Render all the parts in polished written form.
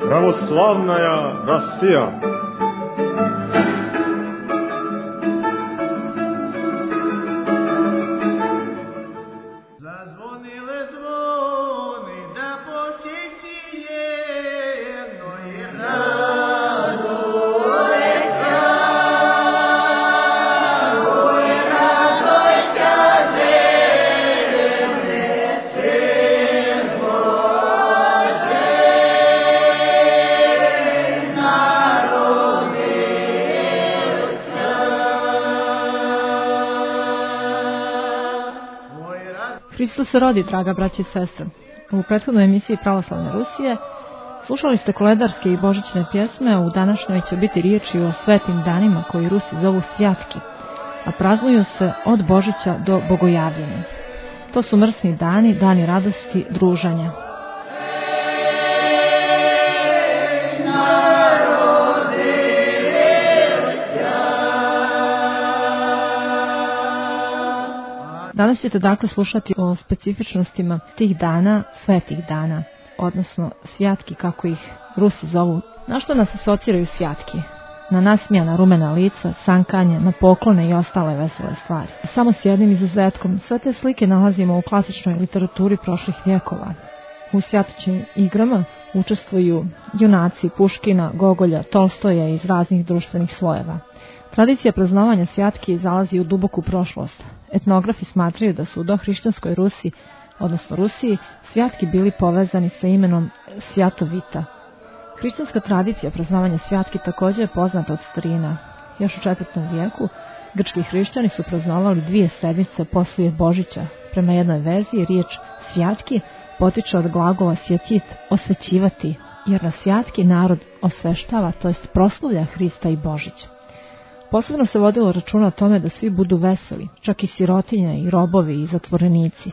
Православная Россия. Hristos se rodi, draga braća i sestre. U prethodnoj emisiji Pravoslavne Rusije slušali ste koledarske i božićne pjesme, u današnjoj će biti riječi o svetim danima koji Rusi zovu svjatki, a praznuju se od Božića do Bogojavljenja. To su mrsni dani, dani radosti, druženja. Danas ćete dakle slušati o specifičnostima tih dana, svetih dana, odnosno svjatki kako ih Rusi zovu. Na što nas asociraju svjatki? Na nasmijana rumena lica, sankanje, na poklone i ostale vesele stvari. Samo s jednim izuzetkom, sve te slike nalazimo u klasičnoj literaturi prošlih vjekova. U svjatočnim igrama učestvuju junaci Puškina, Gogolja, Tolstoja iz raznih društvenih slojeva. Tradicija praznovanja svjatki zalazi u duboku prošlost. Etnografi smatraju da su u dohrišćanskoj Rusiji, odnosno Rusiji, svjatki bili povezani sa imenom Svjatovita. Hrišćanska tradicija praznovanja svjatki također je poznata od starina. Još u 4. vijeku grčki hrišćani su praznovali 2 sedmice poslije Božića. Prema jednoj verziji riječ svjatki potiče od glagola svjetit, osvećivati, jer na svjatki narod osveštava, to jest proslavlja Hrista i Božić. Posebno se vodilo računa o tome da svi budu veseli, čak i sirotinja i robovi i zatvorenici.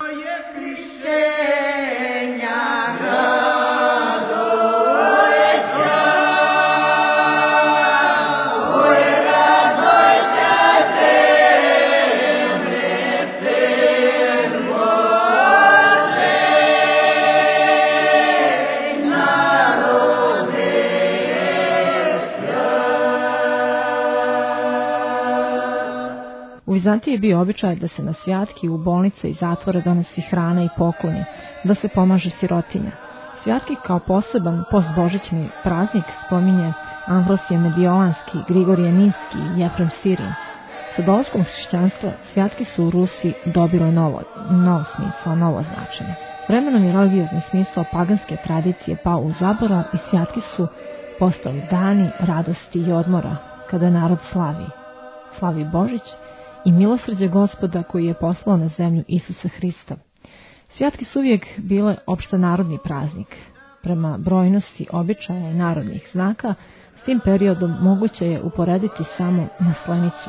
U Vizantiji je bio običaj da se na svjatki u bolnice i zatvore donosi hrana i pokloni, da se pomaže sirotinja. Svjatki kao poseban postbožićni praznik spominje Ambrosije Mediolanski, Grigorije Ninski i Jefrem Sirin. Sa dolaskom hrišćanstva svjatki su u Rusiji dobile novo smisao, novo značenje. Vremenom je religiozni smisao paganske tradicije pao u zaborav i svjatki su postali dani radosti i odmora kada narod slavi Božić i milosrđe Gospoda koji je poslao na zemlju Isusa Hrista. Svjatki su uvijek bile opštenarodni praznik. Prema brojnosti običaja i narodnih znaka, s tim periodom moguće je uporediti samo Maslenicu.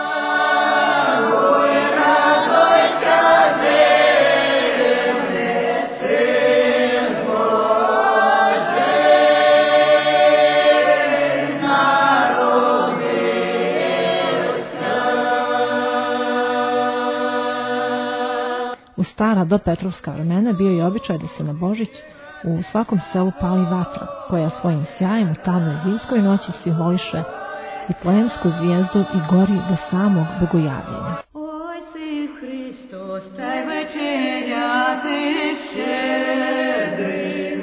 U stara do Petrovska vremena bio je običaj da se na Božić u svakom selu pali vatra, koja svojim sjajem u tamnoj zimskoj noći simboliše i plemsku zvijezdu i gori do samog Bogojavljenja. Oj si Hristos, taj večerja te šedri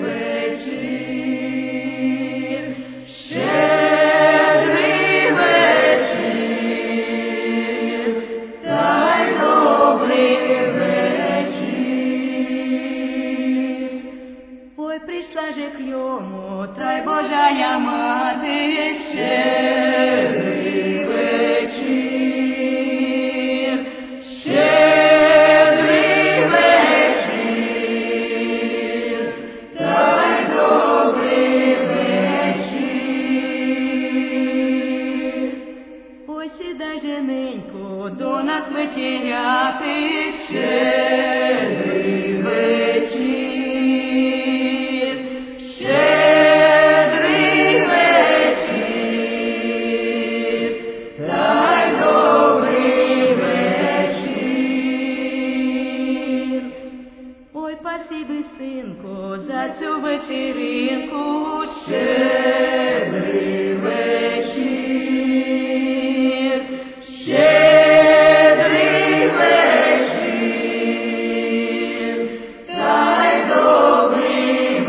večer, šedri večer, taj dobri prislaže k njomu, taj Božaja mate, šedri večer, šedri večer, taj dobri večer. Oj si da ženenko, do nas večerjate, šedri večer, šedri večer, taj за цю вечіринку щедрий вечір, щедрий вечір, та й добрий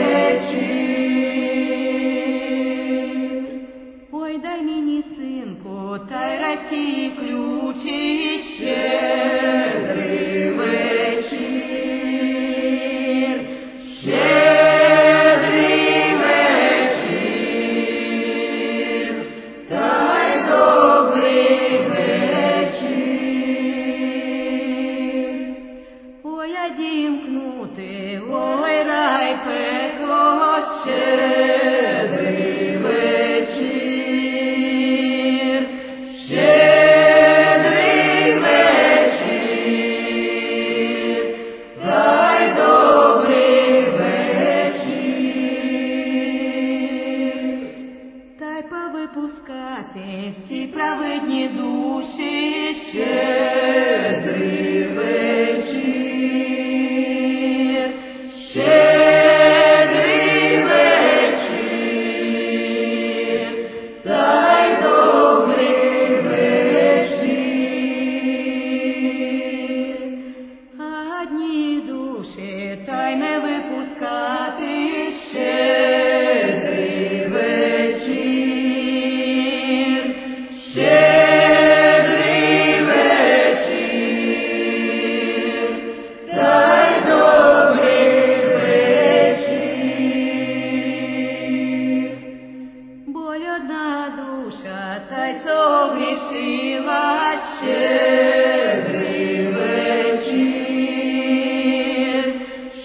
вечір. Ой, дай мені, синку, та й райські ключі, щедрий вечір, щедрий вечір, та й добрий вечір. Ой, а дімкнути, ой, рай пекло, щедрий вечір, щедрий вечір, та й добрий вечір. Та й повипускати всі праведні душі, щедрий вечір, щедрий вечір, та й добрий вечір. А одні душі та й не випускати, щедрий вечір, щедрий вечір, та й добрий вечір. Бо й одна душа та й согрішила, щедрий вечір,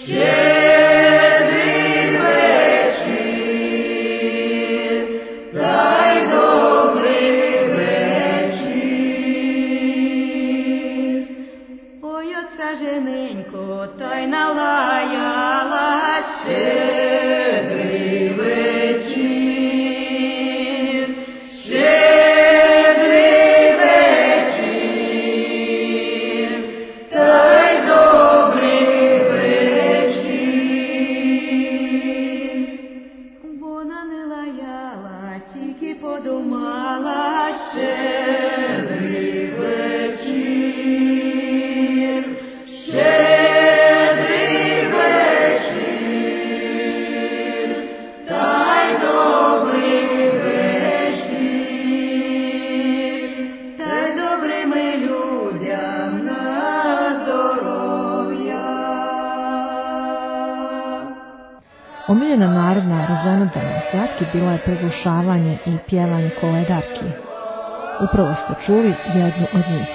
щедрий вечір, та й добрий вечір. Ой, оця жененько, та й налаяла, щедрий вечір, щедрий вечір, та й добрий вечір. Вона не лаяла, тільки подумала, щедрий вечір, щедрий вечір, та й добрий вечір, та й добрими людям на здоров'я. Omiljena narodna razonodana na svjatki bila je preglušavanje i pjevanje koledarki. Upravo ste čuli jednu od njih.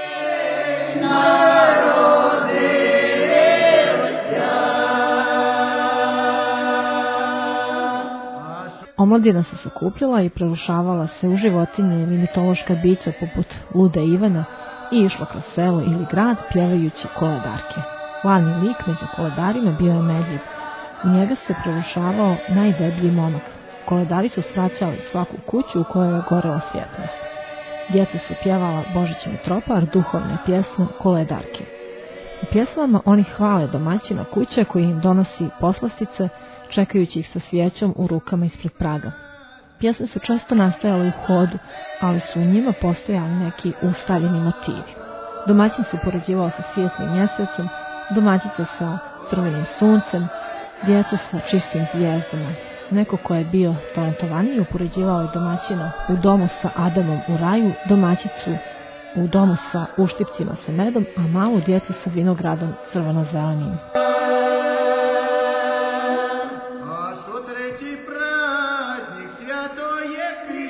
Omladina se sakupljala i prerušavala se u životinje ili mitološka bića poput Lude Ivana i išla kroz selo ili grad pjevajući koledarke. Glavni lik među koledarima bio je medvjed. U njega se prerušavao najdeblji momak. Koledari su svraćali svaku kuću u kojoj je gorela svjetlost. Djeca su pjevala Božićni tropar, duhovne pjesme, koledarke. U pjesmama oni hvale domaćina kuće koji im donosi poslastice, čekajući ih sa svijećom u rukama ispred praga. Pjesme su često nastajale u hodu, ali su u njima postojali neki ustaljeni motivi. Domaćin se poređivao sa svijetlim mjesecom, domaćica sa crvenim suncem, djeca sa čistim zvijezdama. Neko ko je bio talentovaniji upoređivao je domaćina u domu sa Adamom u raju, domaćicu u domu sa uštipcima sa medom, a malu djecu sa vinogradom crveno-zelenim. A treći praznik svjatoje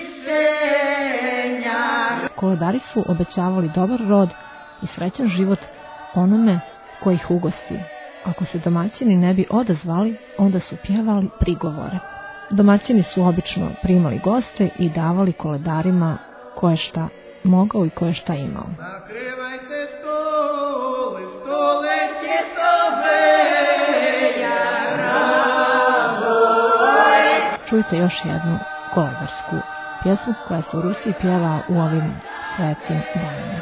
krštenja. Koledari su obećavali dobar rod i srećan život onome ko ih ugosti. Ako se domaćini ne bi odazvali, onda su pjevali prigovore. Domaćini su obično primali goste i davali koledarima ko je šta mogao i ko je šta imao. Nakrivajte stole, stole čistove, ja radoj. Čujte još jednu koledarsku pjesmu koja se u Rusiji pjeva u ovim svetim danima.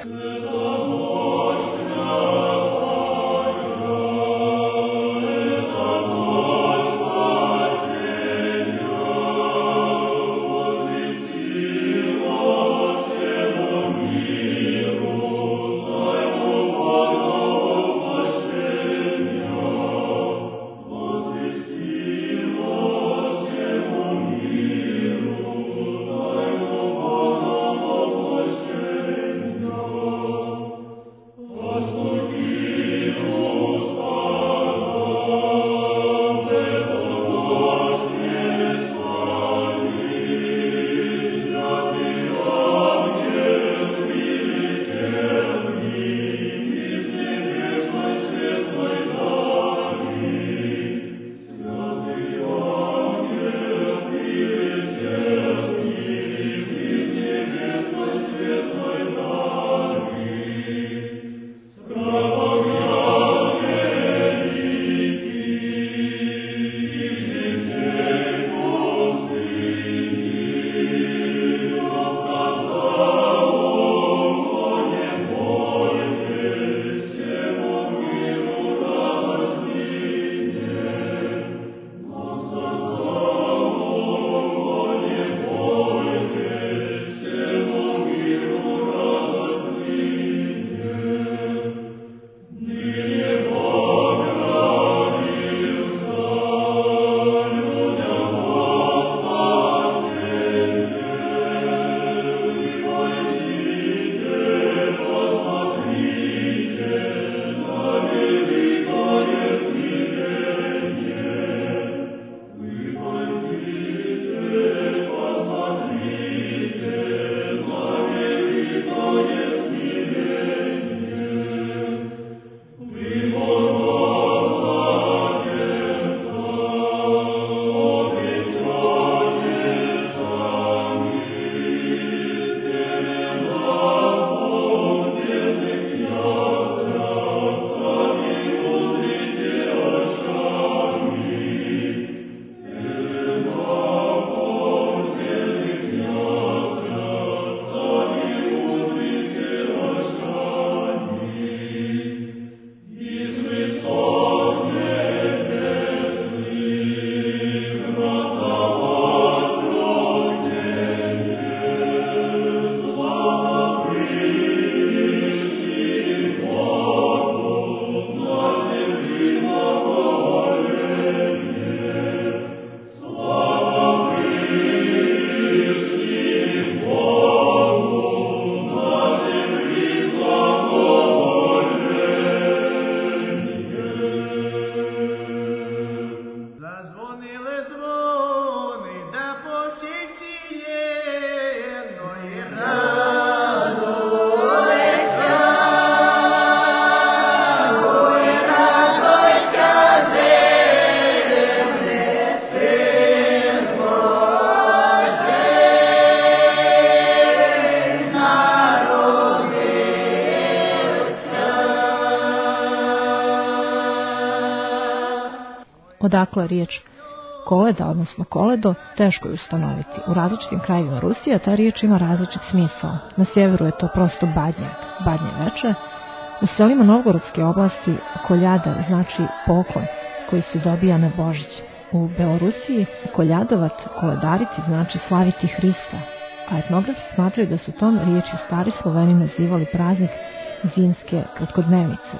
Odakle je riječ koleda, odnosno koledo, teško je ustanoviti. U različitim krajevima Rusije ta riječ ima različit smisao. Na sjeveru je to prosto badnje veče. U selima Novgorodske oblasti koljada znači poklon koji se dobija na Božić. U Belorusiji koljadovat, koledariti znači slaviti Hrista, a etnografi smatraju da su tom riječi stari Sloveni nazivali praznik zimske kratkodnevnice.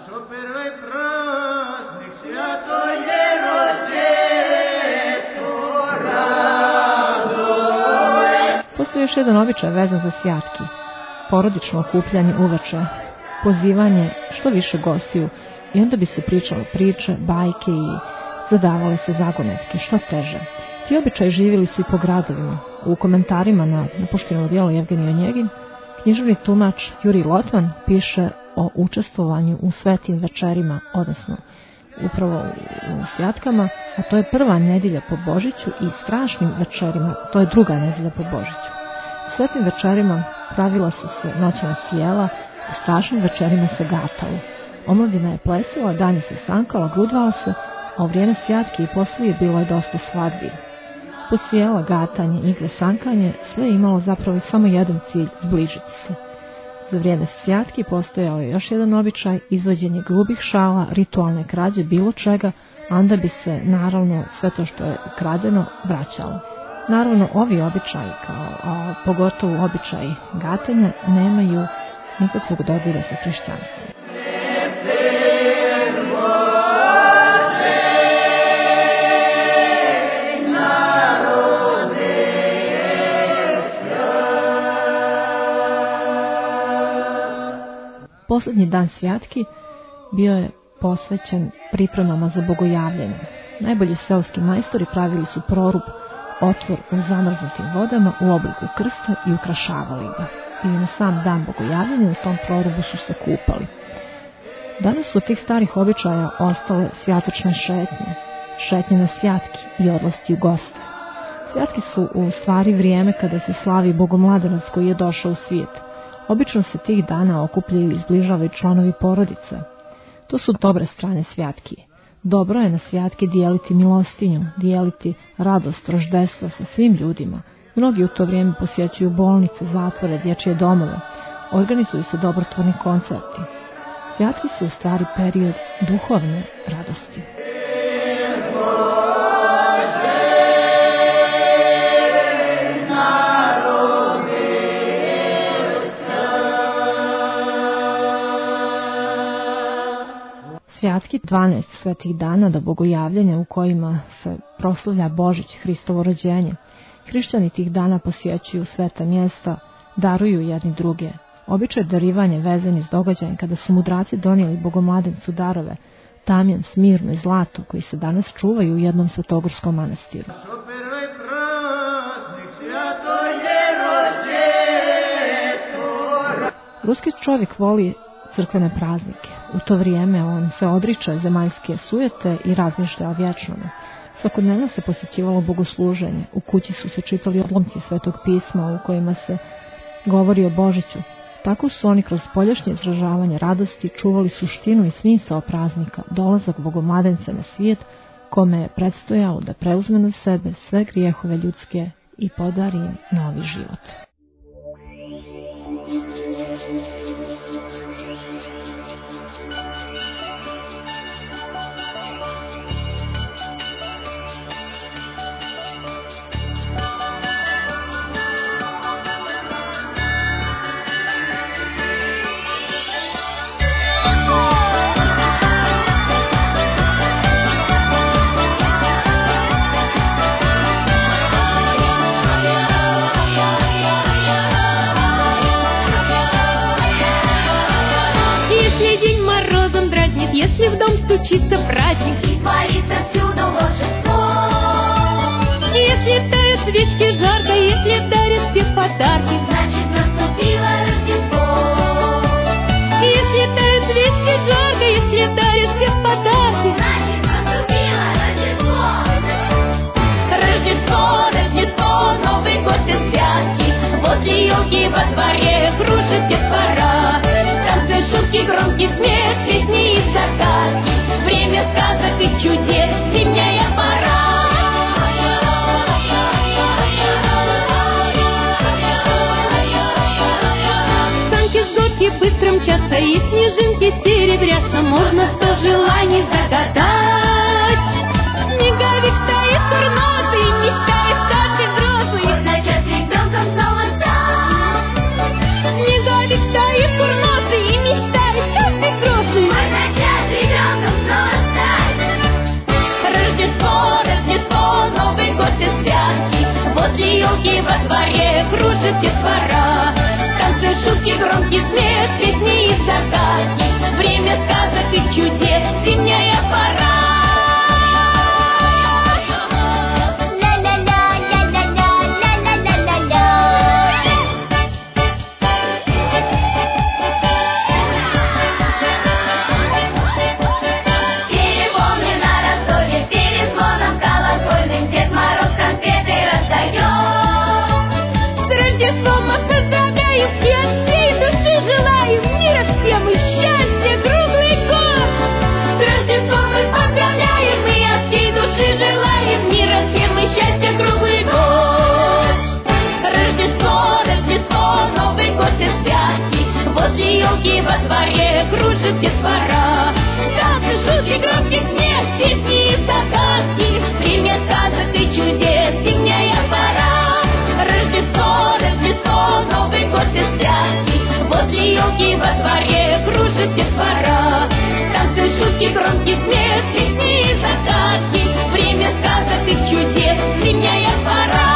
Postoji još jedan običaj vezan za svjatki, porodično okupljanje uveče, pozivanje što više gostiju i onda bi se pričalo priče, bajke i zadavale se zagonetke, što teže. Ti običaji živjeli su i po gradovima. U komentarima na Puškinovo djelo Jevgenij Onjegin, književni tumač Jurij Lotman piše o učestvovanju u svetim večerima, odnosno upravo u svijatkama, a to je prva nedjelja po Božiću, i strašnim večerima, to je druga nedjelja po Božiću. U svetim večerima pravila su se noćna sjela, u strašnim večerima se gatalo. Omladina je plesala, danje se sankala, grudvala se, a u vrijeme svjatke i poslije bilo je dosta svadbi. Posijela, gatanje, igre, sankanje, sve je imalo zapravo samo jedan cilj, zbližiti se. Za vrijeme svjatki postojao je još jedan običaj, izvođenje grubih šala, ritualne krađe, bilo čega, a onda bi se, naravno, sve to što je kradeno, vraćalo. Naravno, ovi običaji, a pogotovo običaji gatanja, nemaju nikakvog dodira sa hrišćanstvom. Posljednji dan svjatki bio je posvećen pripremama za bogojavljanje. Najbolji seoski majstori pravili su prorub, otvor u zamrznutim vodama u obliku krsta i ukrašavali ga. I na sam dan bogojavljanja u tom prorubu su se kupali. Danas su od tih starih običaja ostale svjatočne šetnje na svjatki i odlasci u goste. Svjatki su u stvari vrijeme kada se slavi bogomladenac koji je došao u svijet. Obično se tih dana okupljaju i zbližavaju članovi porodica. To su dobre strane svjatki. Dobro je na svjatki dijeliti milostinju, dijeliti radost roždestva sa svim ljudima. Mnogi u to vrijeme posjećuju bolnice, zatvore, dječje domove. Organizuju se dobrotvorni koncerti. Svjatki su u stvari period duhovne radosti. Svjatki 12 svetih dana do bogojavljanja u kojima se proslavlja Božić, Hristovo rođenje. Hrišćani tih dana posjećuju sveta mjesta, daruju jedni druge. Običaj darivanja vezan s događajem kada su mudraci donijeli bogomladencu darove, tamjan, smirno i zlato, koji se danas čuvaju u jednom svetogorskom manastiru. Ruski čovjek voli crkvene praznike. U to vrijeme on se odriče zemaljske sujete i razmišlja o vječnome. Svakodnevno se posjećivalo bogosluženje. U kući su se čitali odlomci Svetog pisma u kojima se govori o Božiću. Tako su oni kroz spoljašnje izražavanje radosti čuvali suštinu i smisao praznika, dolazak bogomladenca na svijet, kome je predstojalo da preuzme na sebe sve grijehove ljudske i podari im novi život. Если в дом стучится праздник и творится всюду волшебство, если тают свечки жарко, если дарят все подарки, значит наступило Рождество. Если тают свечки жарко, если дарят все подарки, Значит наступило Рождество. Рождество, Рождество, Новый год и святки, возле елки во дворе кружит детвора. Танцы, шутки, громкий смех, песни и загадки, время сказок и чудес, зимняя елки во дворе кружит детвора. Танцы, шутки, громкий смех, песни и загадки. Время сказок и чудес, зимняя пора. Елки во дворе кружит детвора. Танцы, шутки, громкий смех, песни и загадки. Время сказок и чудес, зимняя пора. Рождество, Рождество, Новый год и святки. Возле елки во дворе кружит детвора. Танцы, шутки, громкий смех, песни и загадки. Время сказок и чудес, зимняя пора.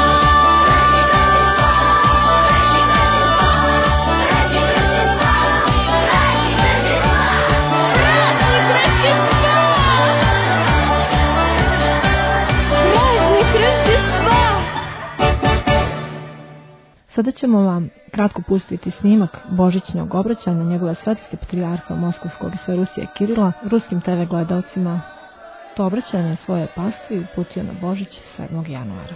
Sada ćemo vam kratko pustiti snimak božićnog obraćanja njegove svetosti patrijarha Moskovskog i sve Rusije Kirila ruskim TV gledalcima. To obraćanje svoje pasti uputio na Božić 7. januara.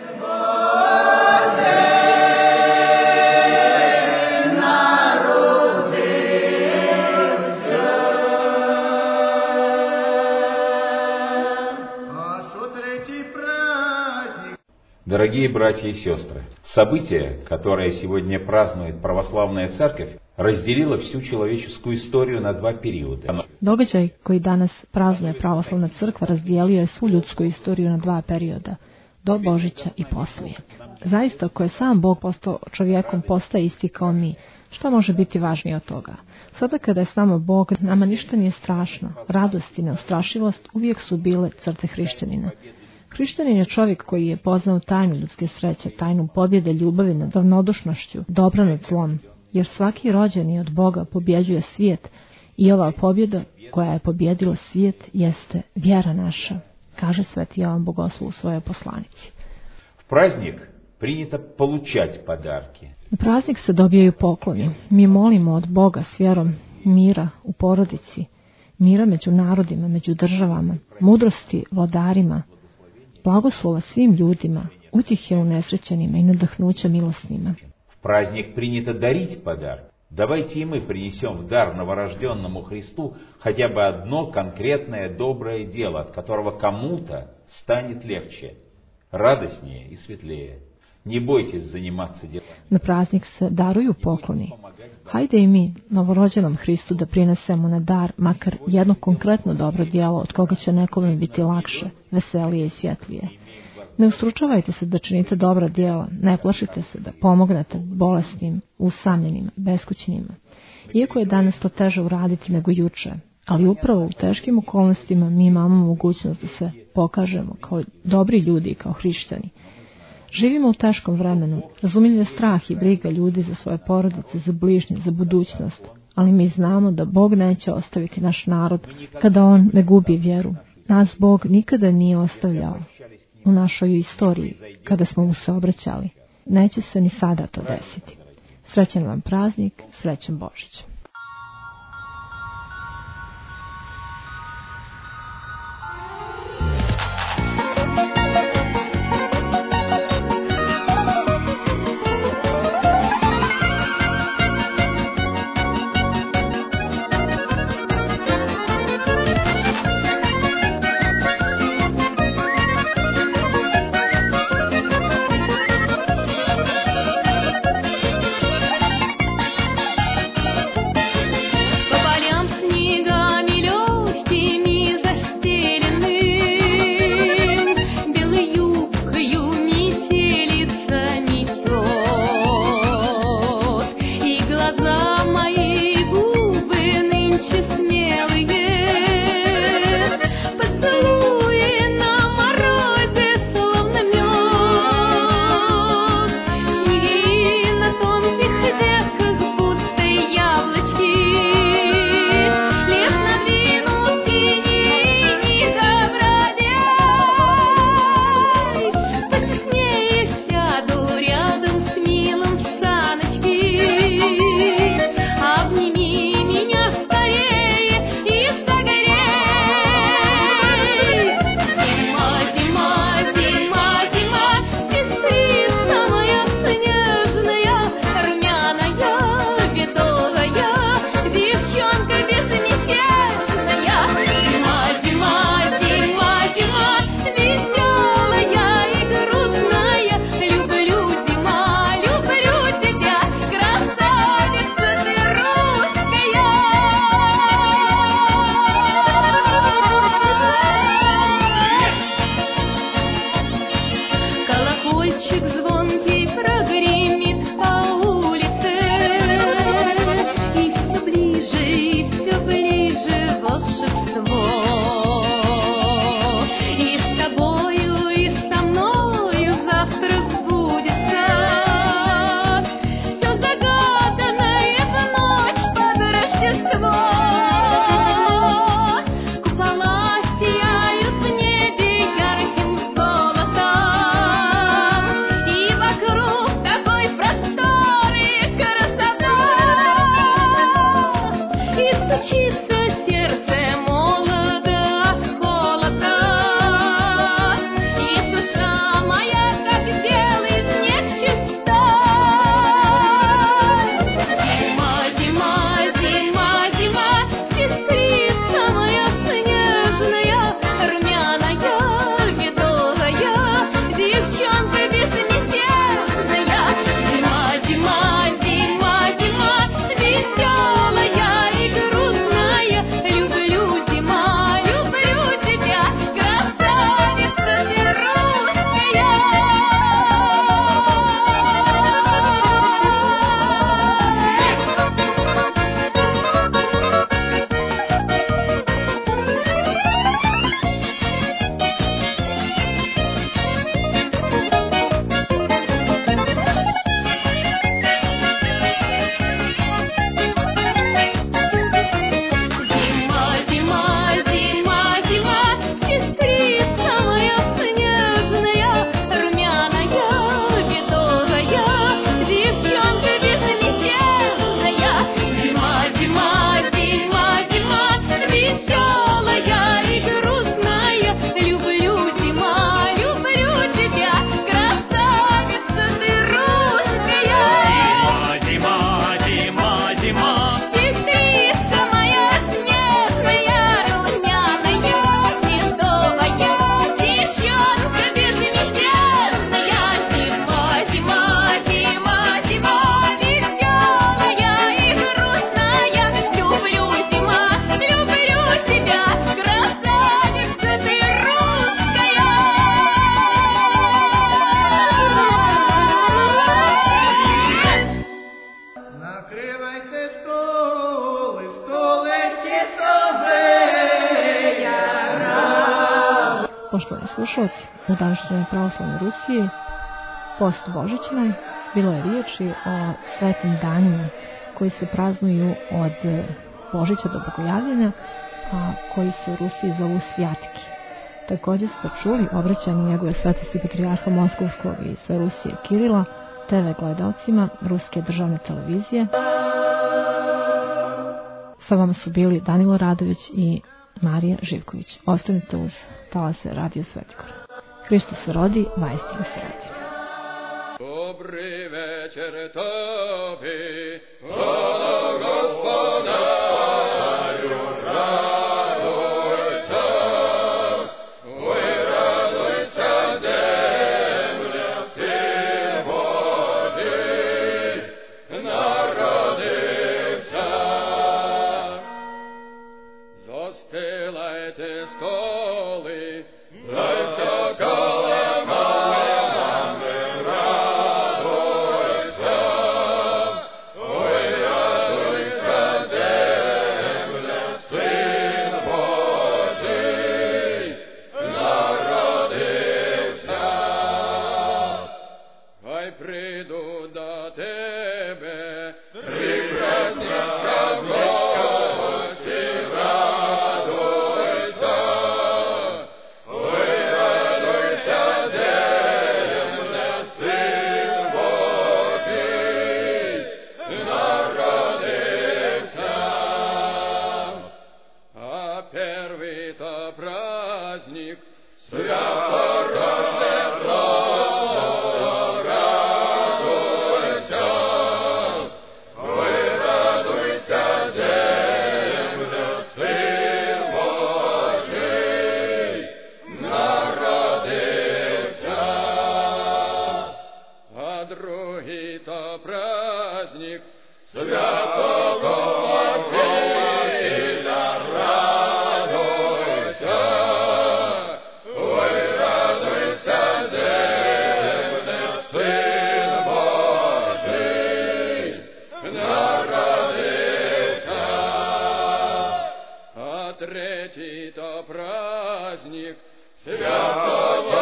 Дорогие братья и сестры, событие, которое сегодня празднует православная церковь, разделило всю человеческую историю на два периода. Događaj koji danas praznuje pravoslavna crkva razdijelio je svu ljudsku istoriju na dva perioda, do Božića i poslije. Zaista, ako je sam Bog postao čovjekom, postaje isti kao mi. Što može biti važnije od toga? Sada kada je s nama Bog, nama ništa nije strašno. Radost i neustrašivost uvijek su bile crte hrišćanina. Hrišćanin je čovjek koji je poznao tajnu ljudske sreće, tajnu pobjede ljubavi nad ravnodušnošću, dobra nad zlom, jer svaki rođeni od Boga pobjeđuje svijet i ova pobjeda koja je pobjedila svijet jeste vjera naša, kaže sveti Jovan Bogoslov u svojoj poslanici. В праздник принято получать подарки. Na praznik se dobijaju pokloni. Mi molimo od Boga s vjerom mira u porodici, mira među narodima, među državama, mudrosti vladarima, blagoslova svim ljudima, utjehe unesrećenima i nadahnuća milosnima. В праздник принято дарить подарки. Давайте и мы принесем в дар новорожденному Христу хотя бы одно конкретное доброе дело, от которого кому-то станет легче, радостнее и светлее. Не бойтесь заниматься делами. Na praznik se daruju pokloni. Hajde i mi, novorođenom Hristu, da prinesemo na dar makar jedno konkretno dobro djelo od koga će nekome biti lakše, veselije i svjetlije. Ne ustručavajte se da činite dobra djela, ne plašite se da pomognete bolesnim, usamljenima, beskućnima. Iako je danas to teže uraditi nego juče, ali upravo u teškim okolnostima mi imamo mogućnost da se pokažemo kao dobri ljudi i kao hrišćani. Živimo u teškom vremenu, razumljiv je strah i briga ljudi za svoje porodice, za bližnje, za budućnost, ali mi znamo da Bog neće ostaviti naš narod kada on ne gubi vjeru. Nas Bog nikada nije ostavljao u našoj istoriji kada smo mu se obraćali. Neće se ni sada to desiti. Srećan vam praznik, srećan Božić. slušalci, u današnjoj pravoslavnoj Rusiji, post Božićnoj, bilo je riječi o svetim danima koji se praznuju od Božića do Bogojavljena, a koji se u Rusiji zovu svjatki. Također ste čuli obraćanje njegove svetosti patrijarha Moskovskog i sve Rusije Kirila, TV gledalcima Ruske državne televizije. Sa vama su bili Danilo Radović i Marija Živković. Ostanite uz talase Radio Svetigor. Hristos se rodi, vaistinu se rodi. Добрый вечер Тобі, о Господарю, радуйся, ой, радуйся, земля, Син Божий, народився. Застилайте столи, дайся каламами, радуйся, ой, радуйся, земля, Син Божий, народився. Хай прийду до тебе, прекрасніша гості, радуйся, ой, радуйся, земля, Син Божий, народився. А первый-то праздник свято-Рождество, радуйся, ой, радуйся, земля, Син Божий, народився. А другий-то праздник святого Василя, радуйся, ой, радуйся, земля, Син Божий, народився. А третій-то праздник святого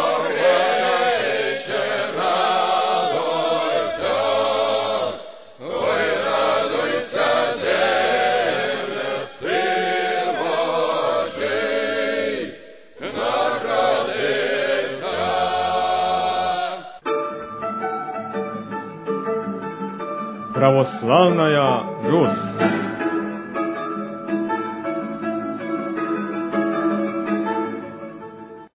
Греча, радуйся, ой, радуйся, земля, Син Божий, народився. Православная Русь.